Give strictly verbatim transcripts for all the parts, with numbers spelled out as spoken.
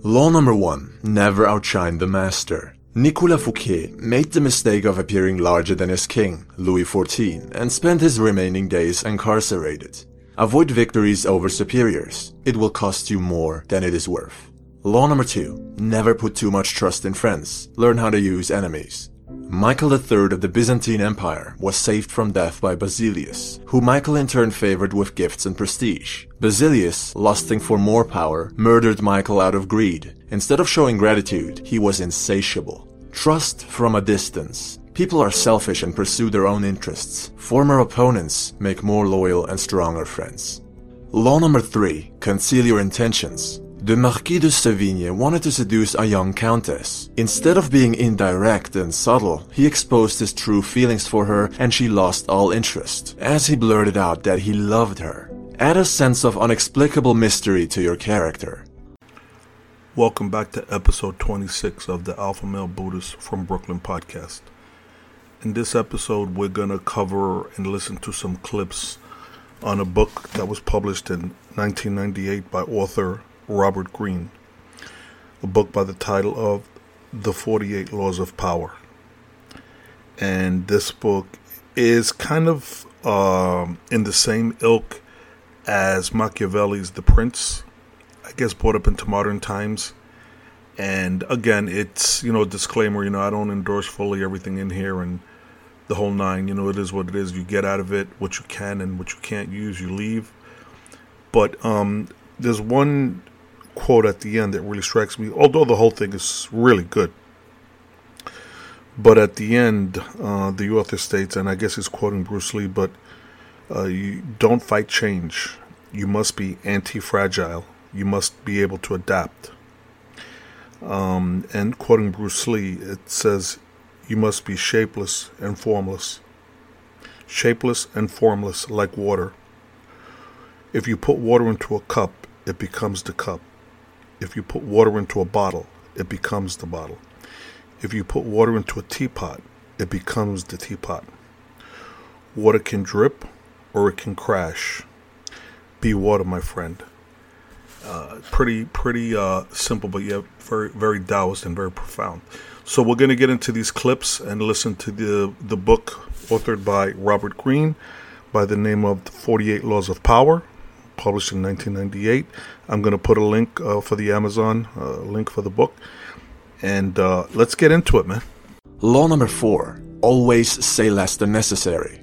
Law number one. Never outshine the master. Nicolas Fouquet made the mistake of appearing larger than his king, Louis the fourteenth, and spent his remaining days incarcerated. Avoid victories over superiors. It will cost you more than it is worth. Law number two. Never put too much trust in friends. Learn how to use enemies. Michael the third of the Byzantine Empire was saved from death by Basilius, who Michael in turn favored with gifts and prestige. Basilius, lusting for more power, murdered Michael out of greed. Instead of showing gratitude, he was insatiable. Trust from a distance. People are selfish and pursue their own interests. Former opponents make more loyal and stronger friends. Law number three. Conceal your intentions. The Marquis de Sévigné wanted to seduce a young countess. Instead of being indirect and subtle, he exposed his true feelings for her and she lost all interest, as he blurted out that he loved her. Add a sense of inexplicable mystery to your character. Welcome back to episode twenty-six of the Alpha Male Buddhist from Brooklyn podcast. In this episode, we're going to cover and listen to some clips on a book that was published in nineteen ninety-eight by author Robert Greene, a book by the title of The forty-eight Laws of Power. And this book is kind of um, in the same ilk as Machiavelli's The Prince, I guess brought up into modern times. And again, it's, you know, a disclaimer, you know, I don't endorse fully everything in here and the whole nine, you know, it is what it is. You get out of it what you can, and what you can't use, you leave. But um, there's one quote at the end that really strikes me, although the whole thing is really good. But at the end, uh, the author states, and I guess he's quoting Bruce Lee, but uh, you don't fight change. You must be anti-fragile. You must be able to adapt. Um, and quoting Bruce Lee, it says, you must be shapeless and formless. Shapeless and formless like water. If you put water into a cup, it becomes the cup. If you put water into a bottle, it becomes the bottle. If you put water into a teapot, it becomes the teapot. Water can drip or it can crash. Be water, my friend. Uh, pretty, pretty uh, simple, but yet very, very Taoist and very profound. So we're going to get into these clips and listen to the the book authored by Robert Greene by the name of The forty-eight Laws of Power, published in nineteen ninety-eight. I'm going to put a link uh, for the Amazon, uh, link for the book. And uh, let's get into it, man. Law number four. Always say less than necessary.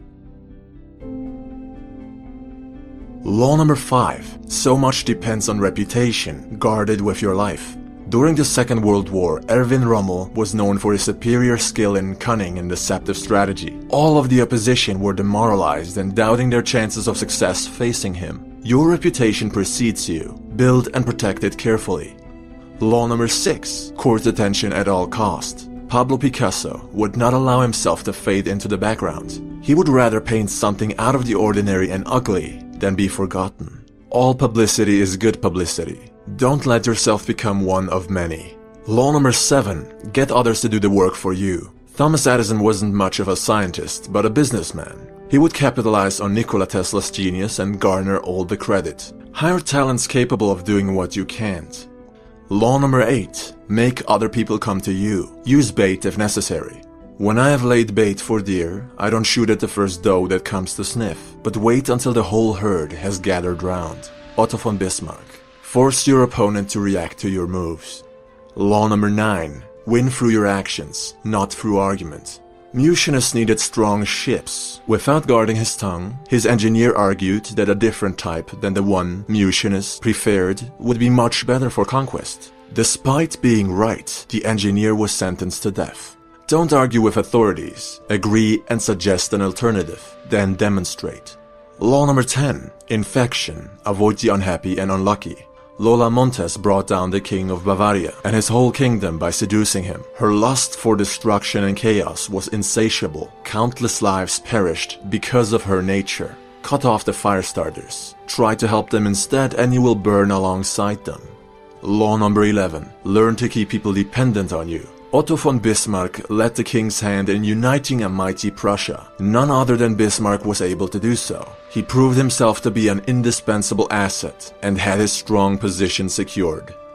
Law number five. So much depends on reputation. Guard it with your life. During the Second World War, Erwin Rommel was known for his superior skill in cunning and deceptive strategy. All of the opposition were demoralized and doubting their chances of success facing him. Your reputation precedes you. Build and protect it carefully. Law number six. Court attention at all cost. Pablo Picasso would not allow himself to fade into the background. He would rather paint something out of the ordinary and ugly than be forgotten. All publicity is good publicity. Don't let yourself become one of many. Law number seven. Get others to do the work for you. Thomas Edison wasn't much of a scientist, but a businessman. He would capitalize on Nikola Tesla's genius and garner all the credit. Hire talents capable of doing what you can't. Law number eight. Make other people come to you. Use bait if necessary. When I have laid bait for deer, I don't shoot at the first doe that comes to sniff, but wait until the whole herd has gathered round. Otto von Bismarck. Force your opponent to react to your moves. Law number nine. Win through your actions, not through argument. Mucianus needed strong ships. Without guarding his tongue, his engineer argued that a different type than the one Mucianus preferred would be much better for conquest. Despite being right, the engineer was sentenced to death. Don't argue with authorities. Agree and suggest an alternative, then demonstrate. Law number ten. Infection. Avoid the unhappy and unlucky. Lola Montes brought down the king of Bavaria and his whole kingdom by seducing him. Her lust for destruction and chaos was insatiable. Countless lives perished because of her nature. Cut off the fire starters. Try to help them instead and you will burn alongside them. Law number eleven. Learn to keep people dependent on you. Otto von Bismarck led the king's hand in uniting a mighty Prussia. None other than Bismarck was able to do so. He proved himself to be an indispensable asset and had his strong position secured.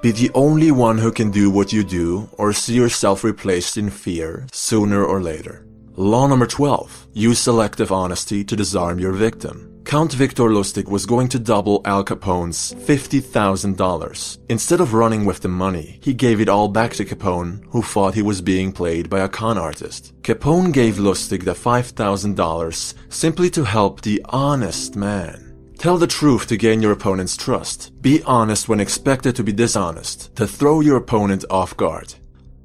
Be the only one who can do what you do, or see yourself replaced in fear sooner or later. Law number twelve. Use selective honesty to disarm your victim. Count Victor Lustig was going to double Al Capone's fifty thousand dollars. Instead of running with the money, he gave it all back to Capone, who thought he was being played by a con artist. Capone gave Lustig the five thousand dollars simply to help the honest man. Tell the truth to gain your opponent's trust. Be honest when expected to be dishonest, to throw your opponent off guard.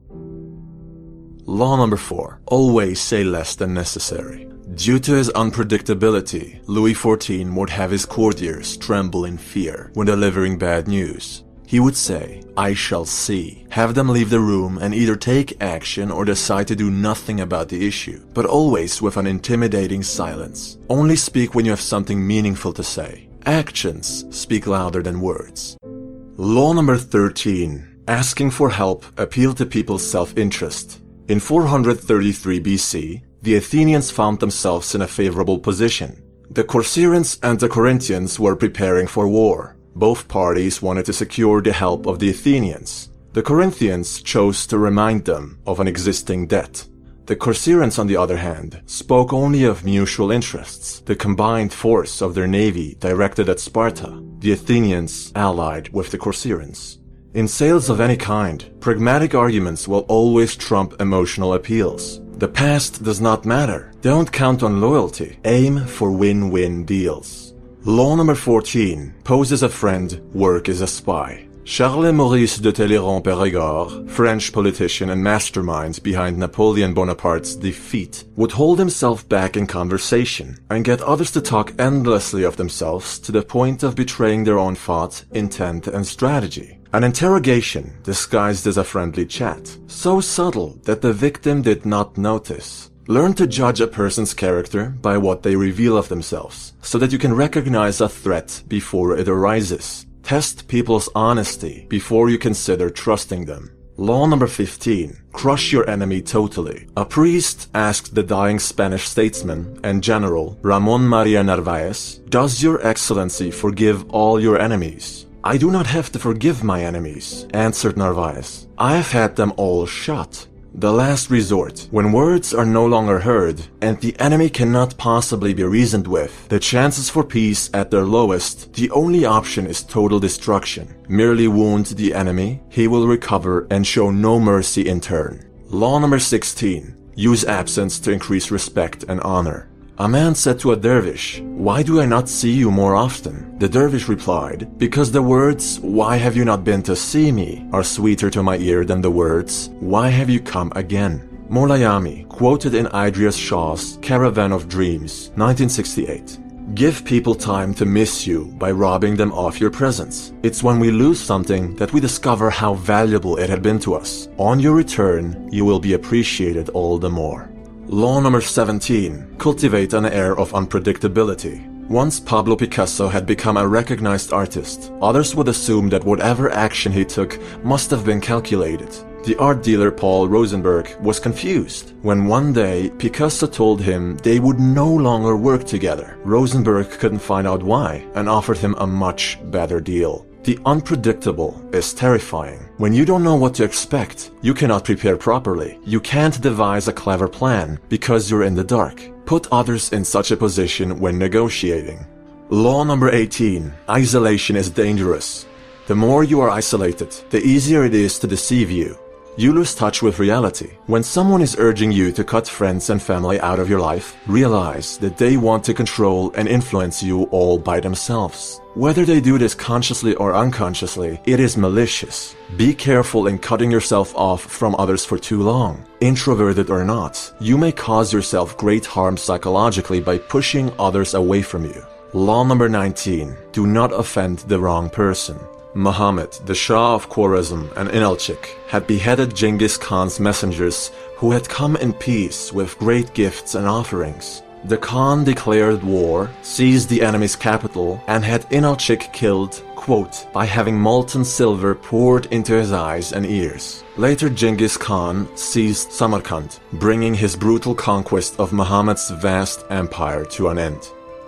Law number four. Always say less than necessary. Due to his unpredictability, Louis the fourteenth would have his courtiers tremble in fear when delivering bad news. He would say, "I shall see," have them leave the room and either take action or decide to do nothing about the issue, but always with an intimidating silence. Only speak when you have something meaningful to say. Actions speak louder than words. Law number thirteen. Asking for help appealed to people's self-interest. In four hundred thirty-three B C, the Athenians found themselves in a favorable position. The Corcyraeans and the Corinthians were preparing for war. Both parties wanted to secure the help of the Athenians. The Corinthians chose to remind them of an existing debt. The Corcyraeans, on the other hand, spoke only of mutual interests, the combined force of their navy directed at Sparta, the Athenians allied with the Corcyraeans. In sales of any kind, pragmatic arguments will always trump emotional appeals. The past does not matter. Don't count on loyalty. Aim for win-win deals. Law number fourteen. Pose as a friend, work as a spy. Charles Maurice de Talleyrand-Périgord, French politician and mastermind behind Napoleon Bonaparte's defeat, would hold himself back in conversation and get others to talk endlessly of themselves to the point of betraying their own thought, intent, and strategy. An interrogation disguised as a friendly chat, so subtle that the victim did not notice. Learn to judge a person's character by what they reveal of themselves, so that you can recognize a threat before it arises. Test people's honesty before you consider trusting them. Law number fifteen. Crush your enemy totally. A priest asked the dying Spanish statesman and general Ramon Maria Narvaez, "Does your excellency forgive all your enemies?" "I do not have to forgive my enemies," answered Narvaez. "I have had them all shot." The last resort. When words are no longer heard, and the enemy cannot possibly be reasoned with, the chances for peace at their lowest, the only option is total destruction. Merely wound the enemy, he will recover and show no mercy in turn. Law number sixteen. Use absence to increase respect and honor. A man said to a dervish, "Why do I not see you more often?" The dervish replied, "Because the words, 'Why have you not been to see me?' are sweeter to my ear than the words, 'Why have you come again?'" Molayami, quoted in Idries Shah's Caravan of Dreams, nineteen sixty-eight. Give people time to miss you by robbing them of your presence. It's when we lose something that we discover how valuable it had been to us. On your return, you will be appreciated all the more. Law number seventeen. Cultivate an air of unpredictability. Once Pablo Picasso had become a recognized artist, others would assume that whatever action he took must have been calculated. The art dealer Paul Rosenberg was confused when one day Picasso told him they would no longer work together. Rosenberg couldn't find out why and offered him a much better deal. The unpredictable is terrifying. When you don't know what to expect, you cannot prepare properly. You can't devise a clever plan because you're in the dark. Put others in such a position when negotiating. Law number eighteen. Isolation is dangerous. The more you are isolated, the easier it is to deceive you. You lose touch with reality. When someone is urging you to cut friends and family out of your life, realize that they want to control and influence you all by themselves. Whether they do this consciously or unconsciously, it is malicious. Be careful in cutting yourself off from others for too long. Introverted or not, you may cause yourself great harm psychologically by pushing others away from you. Law number nineteen. Do not offend the wrong person. Muhammad, the Shah of Khwarezm and Inalchik, had beheaded Genghis Khan's messengers who had come in peace with great gifts and offerings. The Khan declared war, seized the enemy's capital, and had Inalchik killed, quote, by having molten silver poured into his eyes and ears. Later Genghis Khan seized Samarkand, bringing his brutal conquest of Muhammad's vast empire to an end.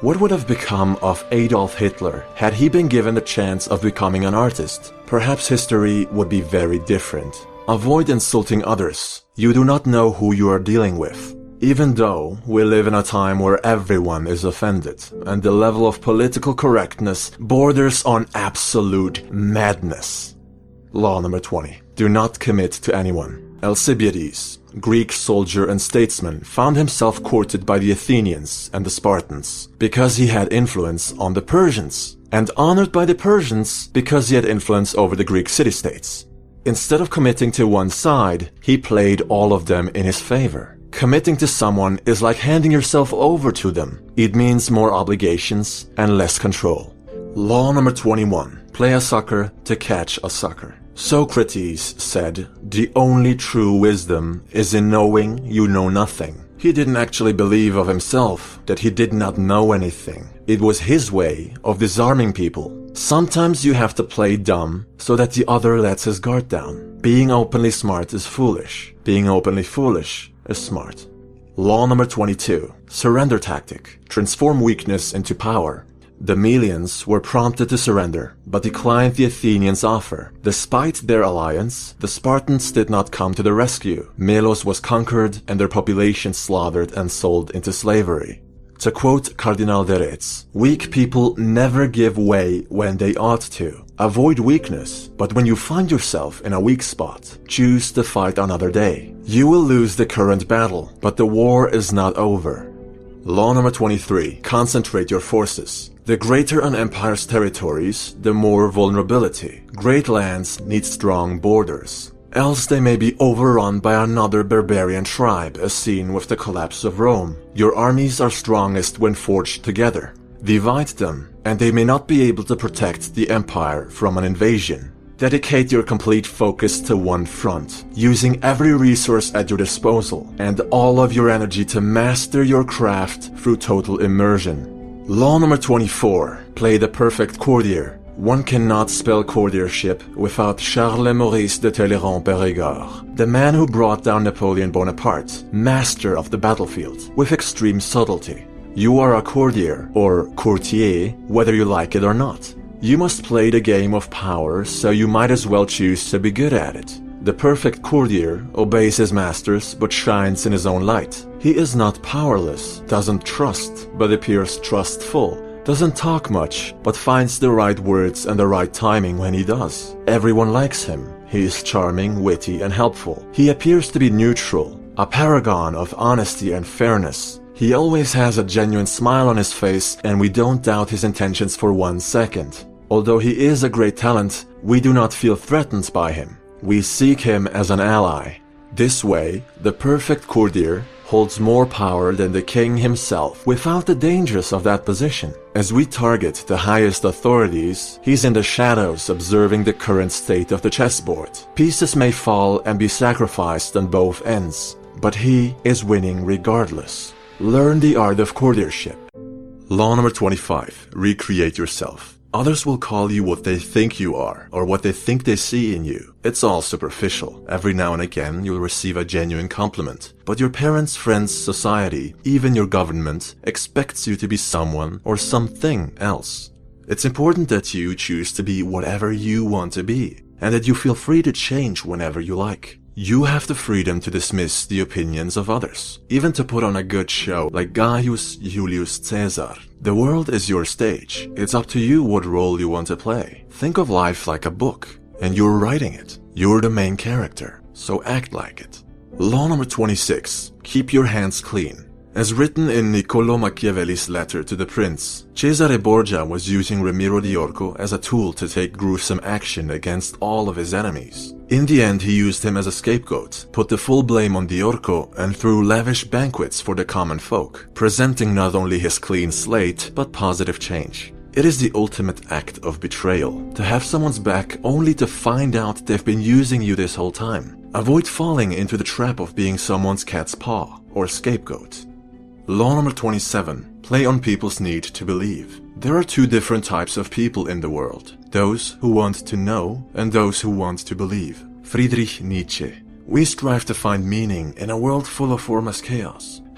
What would have become of Adolf Hitler had he been given the chance of becoming an artist? Perhaps history would be very different. Avoid insulting others. You do not know who you are dealing with. Even though we live in a time where everyone is offended, and the level of political correctness borders on absolute madness. Law number twenty. Do not commit to anyone. Alcibiades, Greek soldier and statesman, found himself courted by the Athenians and the Spartans because he had influence on the Persians, and honored by the Persians because he had influence over the Greek city-states. Instead of committing to one side, he played all of them in his favor. Committing to someone is like handing yourself over to them. It means more obligations and less control. Law number twenty-one. Play a sucker to catch a sucker. Socrates said, "The only true wisdom is in knowing you know nothing." He didn't actually believe of himself that he did not know anything. It was his way of disarming people. Sometimes you have to play dumb so that the other lets his guard down. Being openly smart is foolish. Being openly foolish is smart. Law number twenty-two. Surrender tactic. Transform weakness into power. The Melians were prompted to surrender, but declined the Athenians' offer. Despite their alliance, the Spartans did not come to the rescue. Melos was conquered and their population slaughtered and sold into slavery. To quote Cardinal de Retz, "Weak people never give way when they ought to. Avoid weakness, but when you find yourself in a weak spot, choose to fight another day. You will lose the current battle, but the war is not over." Law number twenty-three. Concentrate your forces. The greater an empire's territories, the more vulnerability. Great lands need strong borders. Else they may be overrun by another barbarian tribe, as seen with the collapse of Rome. Your armies are strongest when forged together. Divide them, and they may not be able to protect the empire from an invasion. Dedicate your complete focus to one front, using every resource at your disposal, and all of your energy to master your craft through total immersion. Law number twenty-four. Play the perfect courtier. One cannot spell courtiership without Charles Maurice de Talleyrand-Périgord, the man who brought down Napoleon Bonaparte, master of the battlefield, with extreme subtlety. You are a courtier, or courtier, whether you like it or not. You must play the game of power, so you might as well choose to be good at it. The perfect courtier obeys his masters but shines in his own light. He is not powerless, doesn't trust, but appears trustful, doesn't talk much, but finds the right words and the right timing when he does. Everyone likes him. He is charming, witty, and helpful. He appears to be neutral, a paragon of honesty and fairness. He always has a genuine smile on his face, and we don't doubt his intentions for one second. Although he is a great talent, we do not feel threatened by him. We seek him as an ally. This way, the perfect courtier holds more power than the king himself without the dangers of that position. As we target the highest authorities, he's in the shadows observing the current state of the chessboard. Pieces may fall and be sacrificed on both ends, but he is winning regardless. Learn the art of courtiership. Law number twenty-five. Recreate yourself. Others will call you what they think you are, or what they think they see in you. It's all superficial. Every now and again you'll receive a genuine compliment. But your parents, friends, society, even your government, expects you to be someone or something else. It's important that you choose to be whatever you want to be, and that you feel free to change whenever you like. You have the freedom to dismiss the opinions of others, even to put on a good show like Gaius Julius Caesar. The world is your stage. It's up to you what role you want to play. Think of life like a book, and you're writing it. You're the main character, so act like it. Law number twenty-six. Keep your hands clean. As written in Niccolò Machiavelli's letter to the prince, Cesare Borgia was using Ramiro di Orco as a tool to take gruesome action against all of his enemies. In the end, he used him as a scapegoat, put the full blame on Di Orco, and threw lavish banquets for the common folk, presenting not only his clean slate, but positive change. It is the ultimate act of betrayal, to have someone's back only to find out they've been using you this whole time. Avoid falling into the trap of being someone's cat's paw or scapegoat. Law number twenty-seven. Play on people's need to believe. There are two different types of people in the world. Those who want to know and those who want to believe. Friedrich Nietzsche. We strive to find meaning in a world full of formless chaos.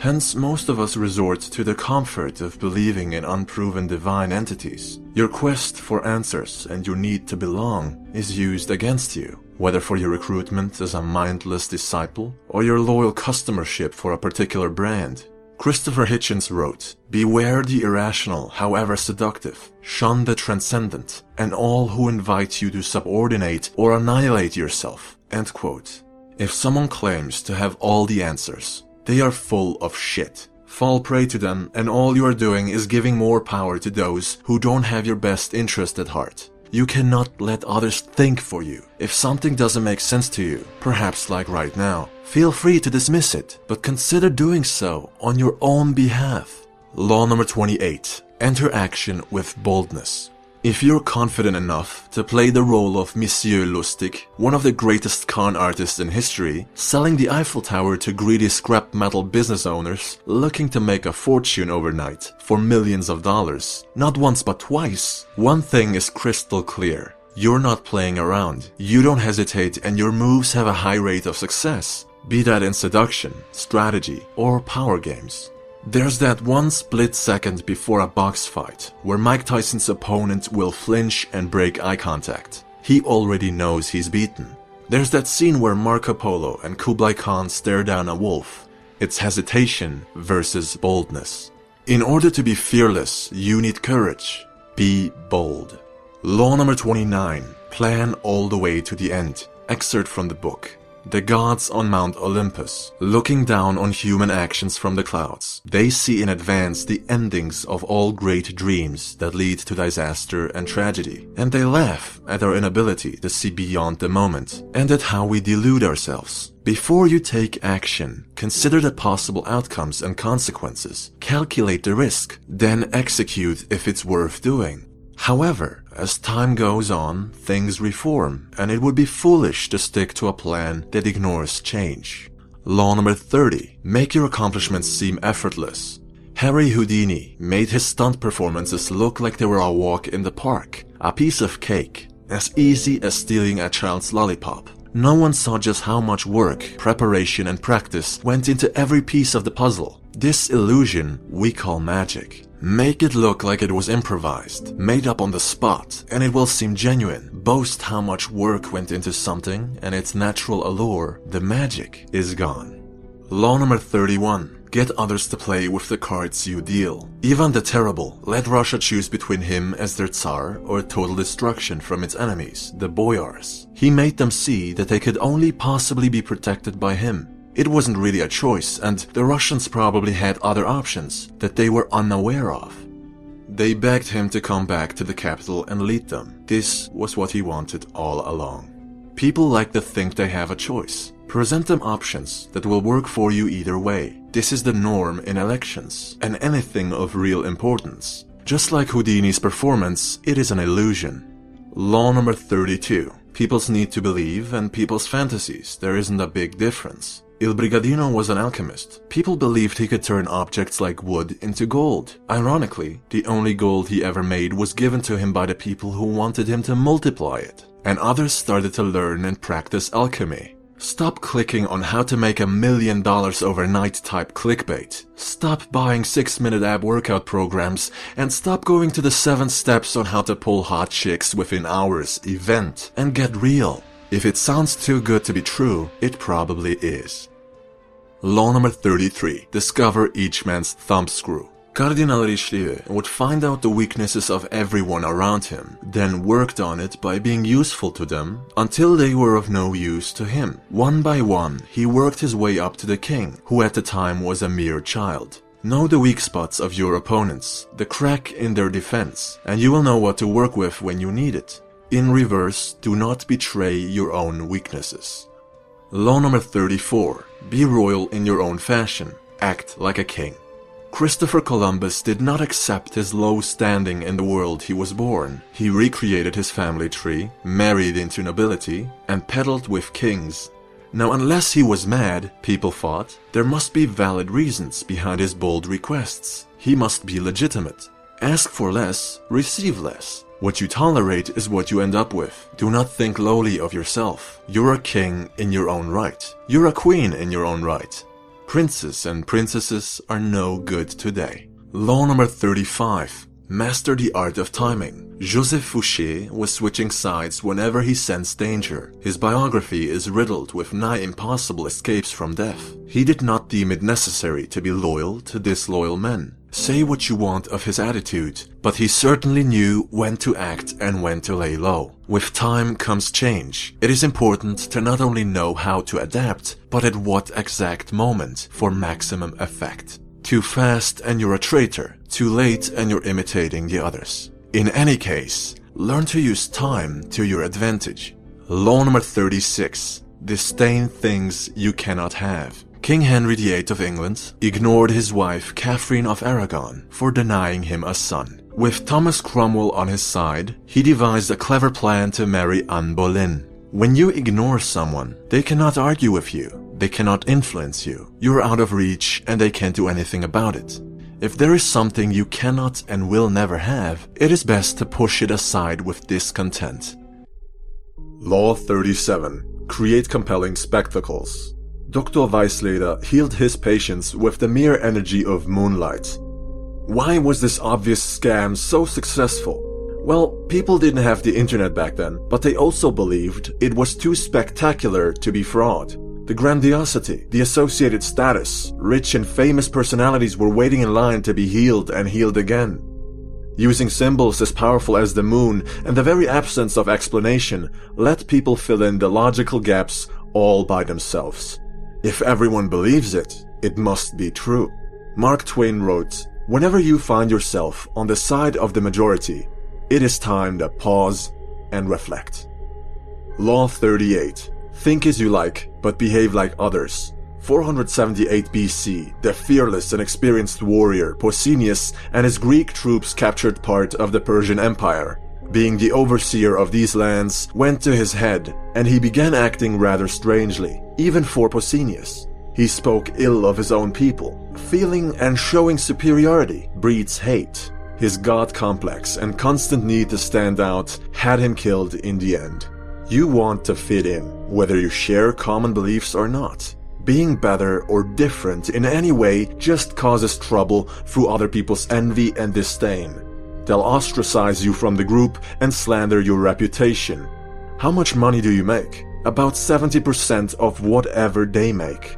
Hence, most of us resort to the comfort of believing in unproven divine entities. Your quest for answers and your need to belong is used against you, whether for your recruitment as a mindless disciple or your loyal customership for a particular brand. Christopher Hitchens wrote, "Beware the irrational, however seductive. Shun the transcendent, and all who invite you to subordinate or annihilate yourself." End quote. If someone claims to have all the answers, they are full of shit. Fall prey to them, and all you are doing is giving more power to those who don't have your best interest at heart. You cannot let others think for you. If something doesn't make sense to you, perhaps like right now, feel free to dismiss it, but consider doing so on your own behalf. Law number twenty-eight. Enter action with boldness. If you're confident enough to play the role of Monsieur Lustig, one of the greatest con artists in history, selling the Eiffel Tower to greedy scrap metal business owners looking to make a fortune overnight for millions of dollars, not once but twice, one thing is crystal clear. You're not playing around. You don't hesitate, and your moves have a high rate of success, be that in seduction, strategy, or power games. There's that one split second before a box fight where Mike Tyson's opponent will flinch and break eye contact. He already knows he's beaten. There's that scene where Marco Polo and Kublai Khan stare down a wolf. It's hesitation versus boldness. In order to be fearless, you need courage. Be bold. Law number twenty-nine. Plan all the way to the end. Excerpt from the book. The gods on Mount Olympus, looking down on human actions from the clouds, they see in advance the endings of all great dreams that lead to disaster and tragedy, and they laugh at our inability to see beyond the moment, and at how we delude ourselves. Before you take action, consider the possible outcomes and consequences, calculate the risk, then execute if it's worth doing. However, as time goes on, things reform, and it would be foolish to stick to a plan that ignores change. Law number thirty. Make your accomplishments seem effortless. Harry Houdini made his stunt performances look like they were a walk in the park, a piece of cake, as easy as stealing a child's lollipop. No one saw just how much work, preparation, and practice went into every piece of the puzzle. This illusion we call magic. Make it look like it was improvised, made up on the spot, and it will seem genuine. Boast how much work went into something, and its natural allure, the magic, is gone. Law number thirty-one. Get others to play with the cards you deal. Ivan the Terrible let Russia choose between him as their Tsar or total destruction from its enemies, the Boyars. He made them see that they could only possibly be protected by him. It wasn't really a choice, and the Russians probably had other options that they were unaware of. They begged him to come back to the capital and lead them. This was what he wanted all along. People like to think they have a choice. Present them options that will work for you either way. This is the norm in elections, and anything of real importance. Just like Houdini's performance, it is an illusion. Law number thirty-two. People's need to believe and people's fantasies. There isn't a big difference. Il Brigadino was an alchemist. People believed he could turn objects like wood into gold. Ironically, the only gold he ever made was given to him by the people who wanted him to multiply it. And others started to learn and practice alchemy. Stop clicking on how to make a million dollars overnight type clickbait. Stop buying six minute ab workout programs, and stop going to the seven steps on how to pull hot chicks within hours event, and get real. If it sounds too good to be true, it probably is. Law number thirty-three. Discover each man's thumbscrew. Cardinal Richelieu would find out the weaknesses of everyone around him, then worked on it by being useful to them until they were of no use to him. One by one, he worked his way up to the king, who at the time was a mere child. Know the weak spots of your opponents, the crack in their defense, and you will know what to work with when you need it. In reverse, do not betray your own weaknesses. Law number thirty-four. Be royal in your own fashion. Act like a king. Christopher Columbus did not accept his low standing in the world he was born. He recreated his family tree, married into nobility, and peddled with kings. Now, unless he was mad, people thought, there must be valid reasons behind his bold requests. He must be legitimate. Ask for less, receive less. What you tolerate is what you end up with. Do not think lowly of yourself. You're a king in your own right. You're a queen in your own right. Princes and princesses are no good today. Law number thirty-five. Master the art of timing. Joseph Fouché was switching sides whenever he sensed danger. His biography is riddled with nigh impossible escapes from death. He did not deem it necessary to be loyal to disloyal men. Say what you want of his attitude, but he certainly knew when to act and when to lay low. With time comes change. It is important to not only know how to adapt, but at what exact moment for maximum effect. Too fast and you're a traitor. Too late and you're imitating the others. In any case, learn to use time to your advantage. Law number thirty-six. Disdain things you cannot have. King Henry the eighth of England ignored his wife Catherine of Aragon for denying him a son. With Thomas Cromwell on his side, he devised a clever plan to marry Anne Boleyn. When you ignore someone, they cannot argue with you. They cannot influence you. You're out of reach and they can't do anything about it. If there is something you cannot and will never have, it is best to push it aside with discontent. Law thirty-seven. Create compelling spectacles. Doctor Weisleder healed his patients with the mere energy of moonlight. Why was this obvious scam so successful? Well, people didn't have the internet back then, but they also believed it was too spectacular to be fraud. The grandiosity, the associated status, rich and famous personalities were waiting in line to be healed and healed again. Using symbols as powerful as the moon and the very absence of explanation let people fill in the logical gaps all by themselves. If everyone believes it, it must be true. Mark Twain wrote, "Whenever you find yourself on the side of the majority, it is time to pause and reflect." Law thirty-eight. Think as you like, but behave like others. four hundred seventy-eight B C, the fearless and experienced warrior Pausanias and his Greek troops captured part of the Persian Empire. Being the overseer of these lands went to his head, and he began acting rather strangely, even for Pausanias. He spoke ill of his own people. Feeling and showing superiority breeds hate. His god complex and constant need to stand out had him killed in the end. You want to fit in, whether you share common beliefs or not. Being better or different in any way just causes trouble through other people's envy and disdain. They'll ostracize you from the group and slander your reputation. How much money do you make? About seventy percent of whatever they make.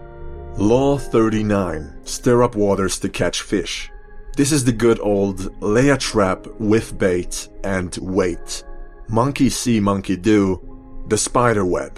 Law thirty-nine. Stir up waters to catch fish. This is the good old lay a trap with bait and wait. Monkey see, monkey do. The spider web.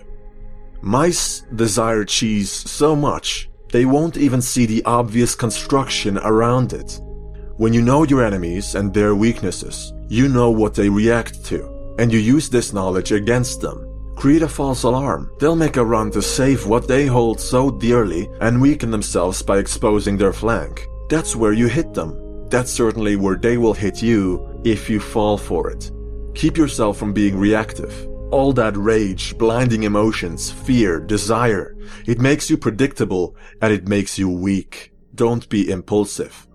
Mice desire cheese so much, they won't even see the obvious construction around it. When you know your enemies and their weaknesses, you know what they react to, and you use this knowledge against them. Create a false alarm. They'll make a run to save what they hold so dearly and weaken themselves by exposing their flank. That's where you hit them. That's certainly where they will hit you if you fall for it. Keep yourself from being reactive. All that rage, blinding emotions, fear, desire, it makes you predictable and it makes you weak. Don't be impulsive.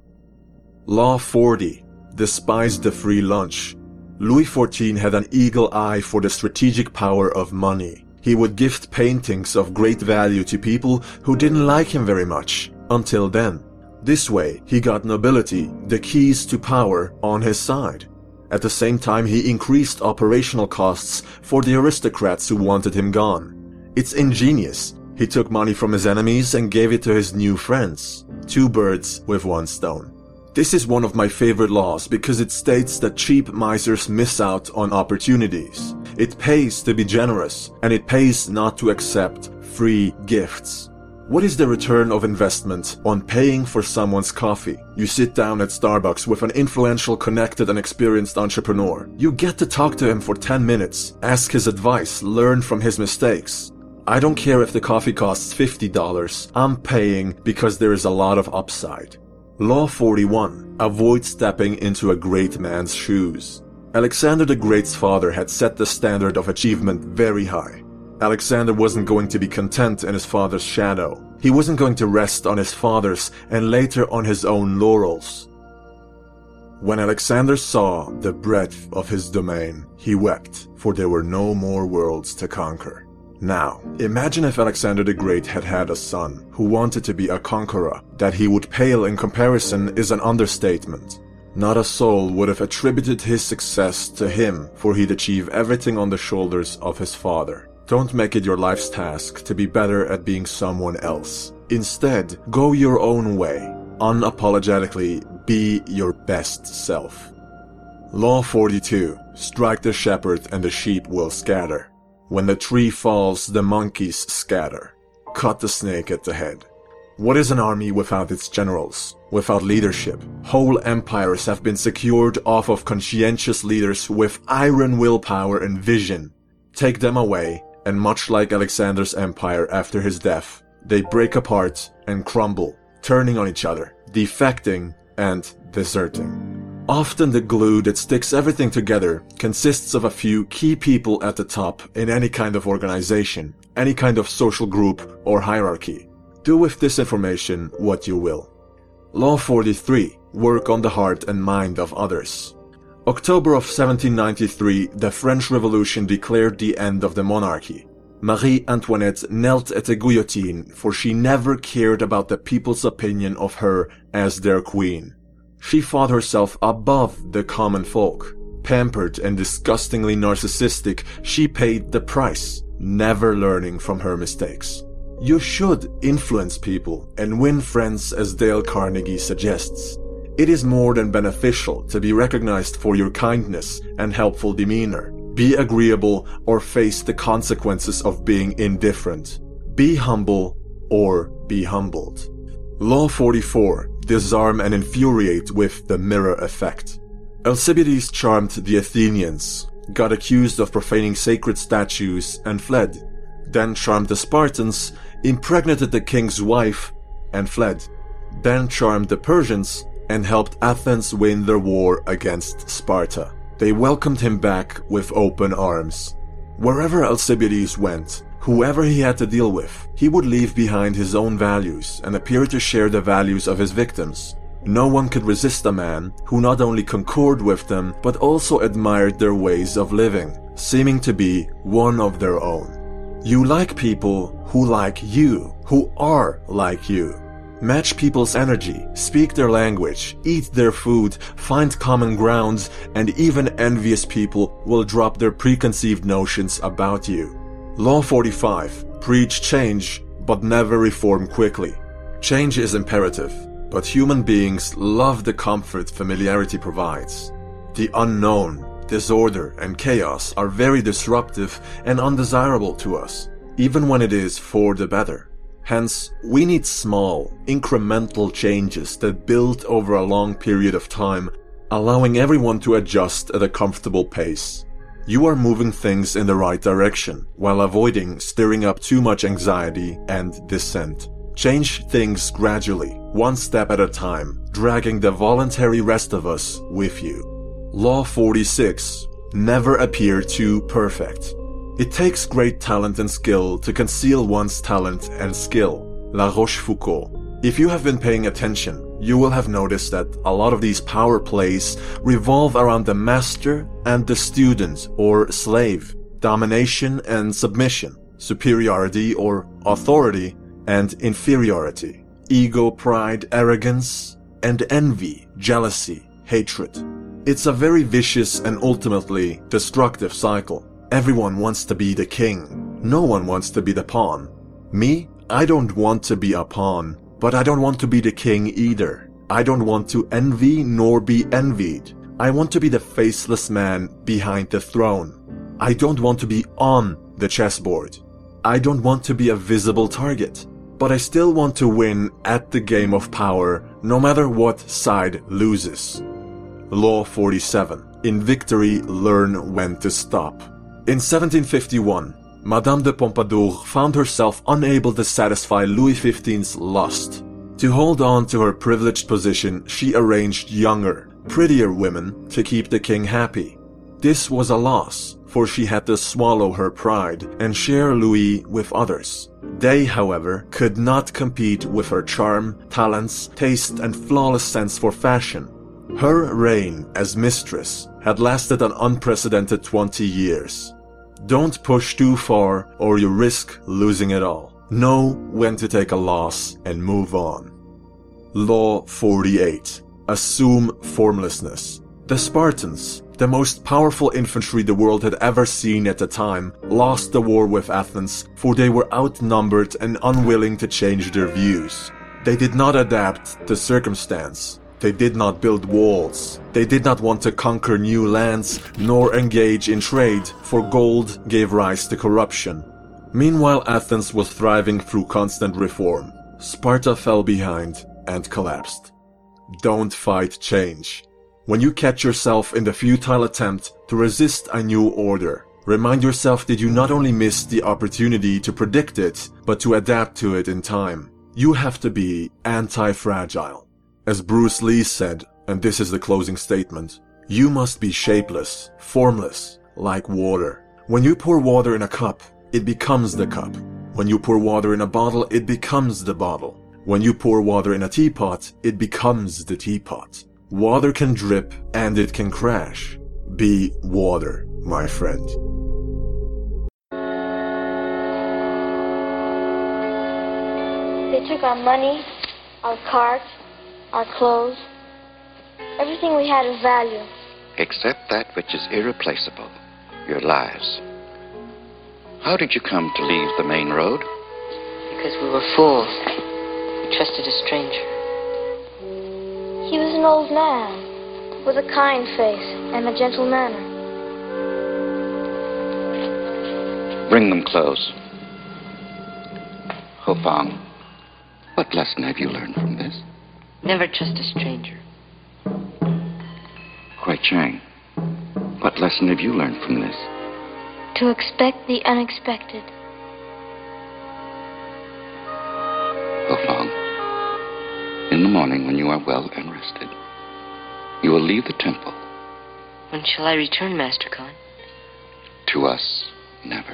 Law forty. Despise the free lunch. Louis the fourteenth had an eagle eye for the strategic power of money. He would gift paintings of great value to people who didn't like him very much, until then. This way, he got nobility, the keys to power, on his side. At the same time, he increased operational costs for the aristocrats who wanted him gone. It's ingenious. He took money from his enemies and gave it to his new friends. Two birds with one stone. This is one of my favorite laws because it states that cheap misers miss out on opportunities. It pays to be generous, and it pays not to accept free gifts. What is the return of investment on paying for someone's coffee? You sit down at Starbucks with an influential, connected, and experienced entrepreneur. You get to talk to him for ten minutes, ask his advice, learn from his mistakes. I don't care if the coffee costs fifty dollars, I'm paying because there is a lot of upside. Law forty-one. Avoid stepping into a great man's shoes. Alexander the Great's father had set the standard of achievement very high. Alexander wasn't going to be content in his father's shadow. He wasn't going to rest on his father's and later on his own laurels. When Alexander saw the breadth of his domain, he wept, for there were no more worlds to conquer. Now, imagine if Alexander the Great had had a son who wanted to be a conqueror. That he would pale in comparison is an understatement. Not a soul would have attributed his success to him, for he'd achieve everything on the shoulders of his father. Don't make it your life's task to be better at being someone else. Instead, go your own way. Unapologetically, be your best self. Law forty-two. Strike the shepherd and the sheep will scatter. When the tree falls, the monkeys scatter. Cut the snake at the head. What is an army without its generals? Without leadership? Whole empires have been secured off of conscientious leaders with iron willpower and vision. Take them away, and much like Alexander's empire after his death, they break apart and crumble, turning on each other, defecting and deserting. Often the glue that sticks everything together consists of a few key people at the top in any kind of organization, any kind of social group or hierarchy. Do with this information what you will. Law forty-three. Work on the heart and mind of others. October of seventeen ninety-three, the French Revolution declared the end of the monarchy. Marie Antoinette knelt at the guillotine, for she never cared about the people's opinion of her as their queen. She thought herself above the common folk. Pampered and disgustingly narcissistic, she paid the price, never learning from her mistakes. You should influence people and win friends, as Dale Carnegie suggests. It is more than beneficial to be recognized for your kindness and helpful demeanor. Be agreeable or face the consequences of being indifferent. Be humble or be humbled. Law forty-four. Disarm and infuriate with the mirror effect. Alcibiades charmed the Athenians, got accused of profaning sacred statues and fled. Then charmed the Spartans, impregnated the king's wife and fled. Then charmed the Persians and helped Athens win their war against Sparta. They welcomed him back with open arms. Wherever Alcibiades went, whoever he had to deal with, he would leave behind his own values and appear to share the values of his victims. No one could resist a man who not only concurred with them, but also admired their ways of living, seeming to be one of their own. You like people who like you, who are like you. Match people's energy, speak their language, eat their food, find common grounds, and even envious people will drop their preconceived notions about you. Law forty-five. Preach change, but never reform quickly. Change is imperative, but human beings love the comfort familiarity provides. The unknown, disorder, and chaos are very disruptive and undesirable to us, even when it is for the better. Hence, we need small, incremental changes that build over a long period of time, allowing everyone to adjust at a comfortable pace. You are moving things in the right direction, while avoiding stirring up too much anxiety and dissent. Change things gradually, one step at a time, dragging the voluntary rest of us with you. Law forty-six. Never appear too perfect. It takes great talent and skill to conceal one's talent and skill. La Rochefoucauld. If you have been paying attention, you will have noticed that a lot of these power plays revolve around the master and the student or slave, domination and submission, superiority or authority and inferiority, ego, pride, arrogance, and envy, jealousy, hatred. It's a very vicious and ultimately destructive cycle. Everyone wants to be the king. No one wants to be the pawn. Me, I don't want to be a pawn, but I don't want to be the king either. I don't want to envy nor be envied. I want to be the faceless man behind the throne. I don't want to be on the chessboard. I don't want to be a visible target, but I still want to win at the game of power, no matter what side loses. Law forty-seven. In victory, learn when to stop. In seventeen fifty-one, Madame de Pompadour found herself unable to satisfy Louis the fifteenth's lust. To hold on to her privileged position, she arranged younger, prettier women to keep the king happy. This was a loss, for she had to swallow her pride and share Louis with others. They, however, could not compete with her charm, talents, taste, and flawless sense for fashion. Her reign as mistress had lasted an unprecedented twenty years. Don't push too far or you risk losing it all. Know when to take a loss and move on. Law forty-eight. Assume formlessness. The Spartans, the most powerful infantry the world had ever seen at the time, lost the war with Athens, for they were outnumbered and unwilling to change their views. They did not adapt to circumstance. They did not build walls. They did not want to conquer new lands, nor engage in trade, for gold gave rise to corruption. Meanwhile, Athens was thriving through constant reform. Sparta fell behind and collapsed. Don't fight change. When you catch yourself in the futile attempt to resist a new order, remind yourself that you not only missed the opportunity to predict it, but to adapt to it in time. You have to be anti-fragile. As Bruce Lee said, and this is the closing statement, you must be shapeless, formless, like water. When you pour water in a cup, it becomes the cup. When you pour water in a bottle, it becomes the bottle. When you pour water in a teapot, it becomes the teapot. Water can drip and it can crash. Be water, my friend. They took our money, our cart, our clothes, everything we had of value. Except that which is irreplaceable, your lives. How did you come to leave the main road? Because we were fools. We trusted a stranger. He was an old man, with a kind face and a gentle manner. Bring them close. Ho Fang, what lesson have you learned from this? Never trust a stranger. Kuai Chang, what lesson have you learned from this? To expect the unexpected. Ho Fang, in the morning when you are well and rested, you will leave the temple. When shall I return, Master Khan? To us, never.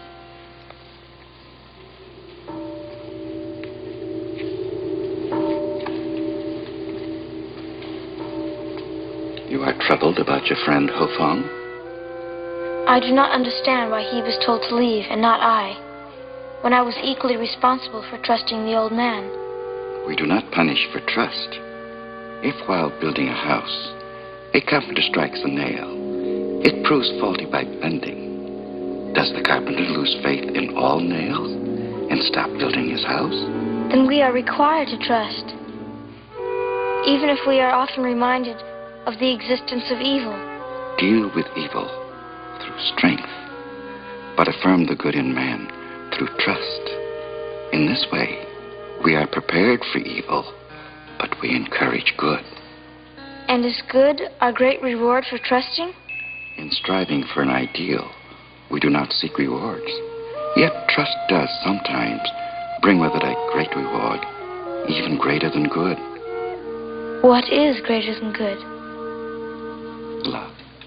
You are troubled about your friend Ho Fang? I do not understand why he was told to leave and not I, when I was equally responsible for trusting the old man. We do not punish for trust. If while building a house, a carpenter strikes a nail, it proves faulty by bending, does the carpenter lose faith in all nails and stop building his house? Then we are required to trust, even if we are often reminded of the existence of evil. Deal with evil through strength, but affirm the good in man through trust. In this way, we are prepared for evil, but we encourage good. And is good our great reward for trusting? In striving for an ideal, we do not seek rewards. Yet trust does sometimes bring with it a great reward, even greater than good. What is greater than good? Love.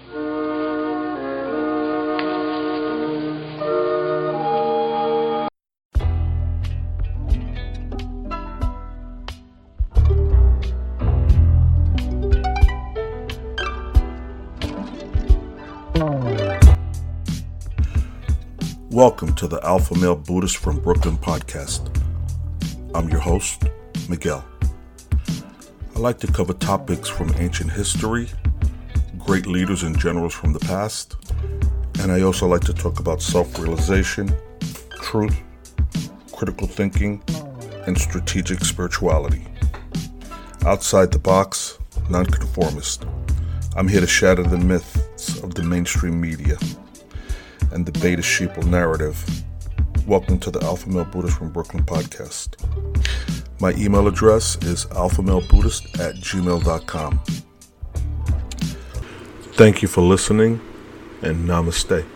Welcome to the Alpha Male Buddhist from Brooklyn podcast. I'm your host, Miguel. I like to cover topics from ancient history, great leaders and generals from the past, and I also like to talk about self-realization, truth, critical thinking, and strategic spirituality. Outside the box, nonconformist. I'm here to shatter the myths of the mainstream media and the beta sheeple narrative. Welcome to the Alpha Male Buddhist from Brooklyn podcast. My email address is alphamalebuddhist at gmail dot com. Thank you for listening, and namaste.